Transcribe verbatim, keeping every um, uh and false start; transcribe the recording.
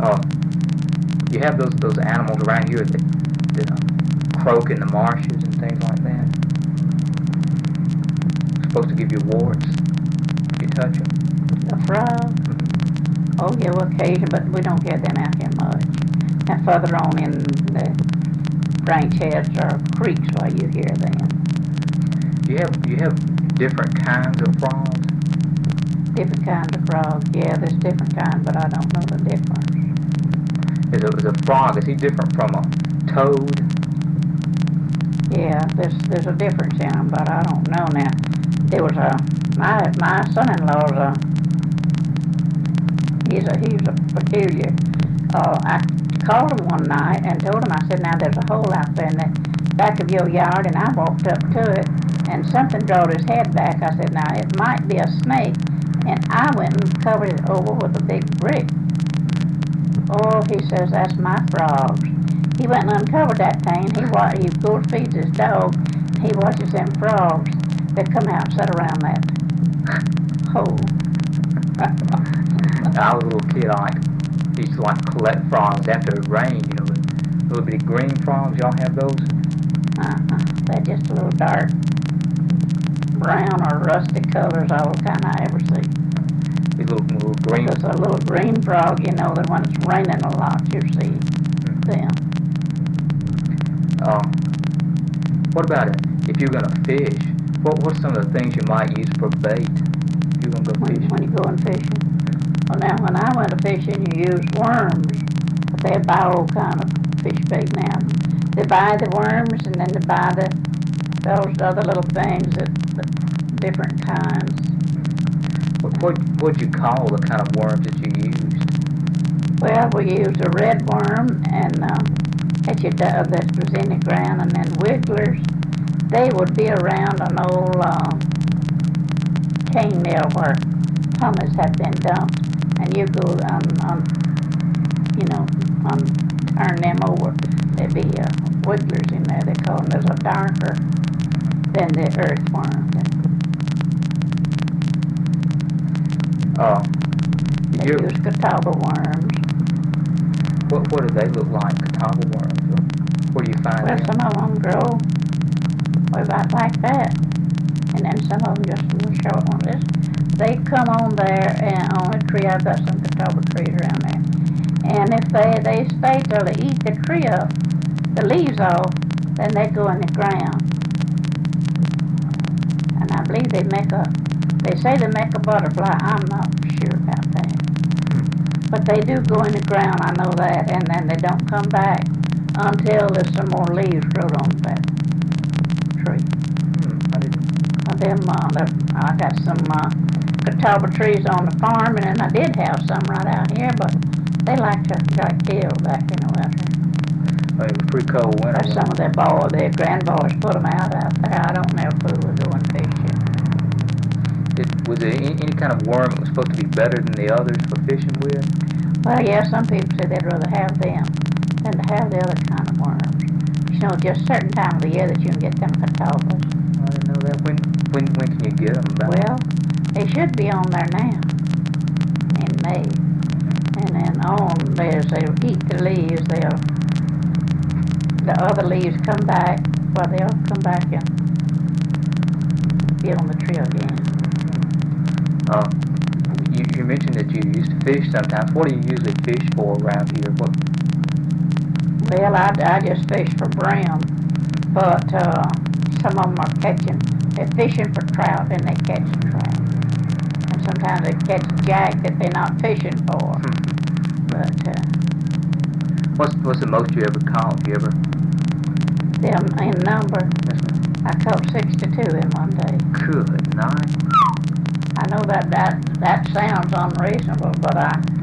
Uh, you have those those animals around here that, that uh, croak in the marshes and things like that. Supposed to give you warts if you touch them. The frog? Mm-hmm. Oh yeah, well, occasion, but we don't get them out here much. And further on in the branch heads or creeks where you hear them. You have you have different kinds of frogs. Different kinds of frogs. Yeah, there's different kinds, but I don't know the difference. Is a, is a frog, is he different from a toad? Yeah, there's there's a difference in them, but I don't know now. There was a my my son-in-law's a he's a he's a peculiar. Uh, I called him one night and told him, I said, now there's a hole out there in the back of your yard, and I walked up to it, and something drawed his head back. I said, now it might be a snake, and I went and covered it over with a big brick. Oh, he says, that's my frogs. He went and uncovered that thing. He wa he goes feeds his dog. He watches them frogs that come out and sit around that hole. I was a little kid, I like, used to like collect frogs after it rained, you know, the little bitty green frogs. Y'all have those? Uh-huh. They're just a little dark brown or rusty colors, all the kind I ever see. These little, little green. There's a little green frog, you know, that when it's raining a lot, you see them. Uh, what about it? If you're going to fish, what what's some of the things you might use for bait if you're going to go When, fishing? when you go and fishing. Well, now, when I went to fishing, you use worms. But they buy all kind of fish bait now. They buy the worms, and then they buy the those other little things, that, that different kinds. What what what'd you call the kind of worms that you used? Well, we used a red worm, and uh, that you dug that was in the ground, and then wigglers. They would be around an old uh, cane mill where tummies had been dumped, and you go on, on you know, on turn them over. There'd be uh, wigglers in there. They call them. There's a darker than the earthworm. Uh, They you use catawba worms. what what do they look like? Catawba worms? Or where do you find Well, them? some of them grow way about like that, and then some of them just little short ones. They come on there and on a tree. I've got some catawba trees around there, and if they they stay till they eat the tree up, the leaves off, then they go in the ground. And I believe they make a, they say they make a butterfly. I'm not sure about that. But they do go in the ground, I know that, and then they don't come back until there's some more leaves growed on that tree. Hmm, I didn't. Uh, them, uh, the- I got some uh, catawba trees on the farm, and then I did have some right out here, but they like to got killed back in the winter. Well, it was pretty cold winter. Or some of their boys, their grandboys put them out out there. I don't know if we were going fishing. Did, was there any, any kind of worm that was supposed to be better than the others for fishing with? Well, yeah, some people say they'd rather have them than to have the other kind of worms. You know, just certain time of the year that you can get them catawbas. I didn't know that. When when when can you get them? About? Well, they should be on there now in May. And then on, there's, they'll eat the leaves, they'll, the other leaves come back, well, they'll come back and get on the tree again. Uh, you, you mentioned that you used to fish sometimes. What do you usually fish for around here? What? Well, I, I just fish for brim, but uh, some of them are catching, they're fishing for trout and they catch trout. And sometimes they catch jack that they're not fishing for. But uh, What's what's the most you ever caught? You ever? them in number, I caught sixty-two in one day. Good night. I know that, that, that sounds unreasonable, but I